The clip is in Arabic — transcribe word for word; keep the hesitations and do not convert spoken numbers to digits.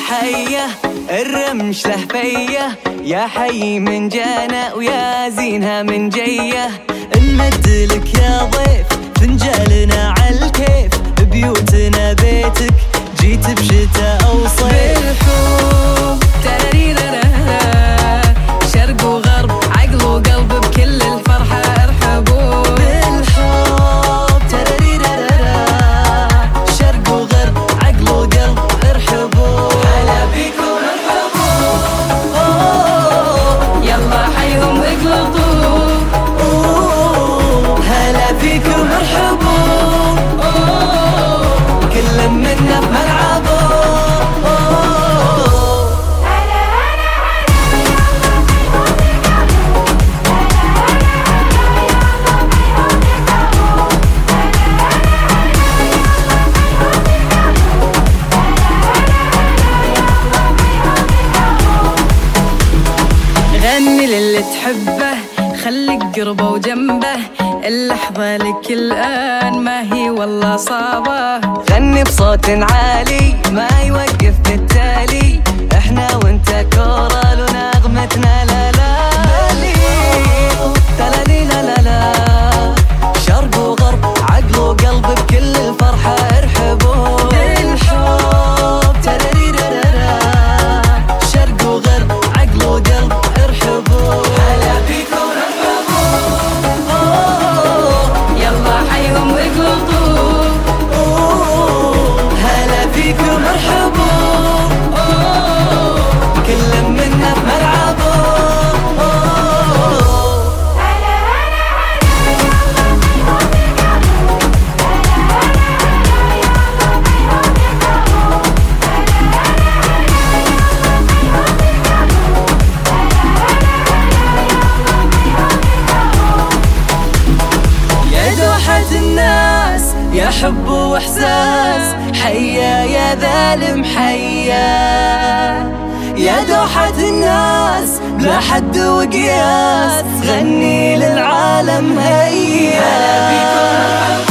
حية الرمش له فيه، يا حي من جانا ويا زينها من جيه. نمدلك يا ضيف فنجالنا عالكيف، بيوتنا بيتك جيت بشتا أو صيف. بالحب تراريرارا، شرق وغرب عقل وقلب بكل الفرحة ارحبوا. بالحب تراريرارا، شرق وغرب عقل وقلب ارحبوا. هلا بيكم ارحبوا، يلا حيهم اقلطوا. هلا فيكم ارحبوا، كل منا بملعبه. غني للي تحبه خليك قربه وجنبه، اللحظة لك الآن ما هي والله صعبة. غني بصوت عالي ما يوقف بالتالي، احنا وانت كورال ونغمتنا لا لا تلالي لا لا لا. شرق وغرب عقل وقلب بكل الفرحة ارحبوا. بالحب تراريرارا، شرق وغرب عقل وقلب ارحبوا. هلا بيكم ارحبوا، يلا حيهم اقلطوا. هلا فيكم ارحبوا، كل منا بملعبه. يا دوحة الناس يا حب واحساس، حيا يا ذالم حيا. يا دوحة الناس بلا حد وقياس، غني للعالم هيا.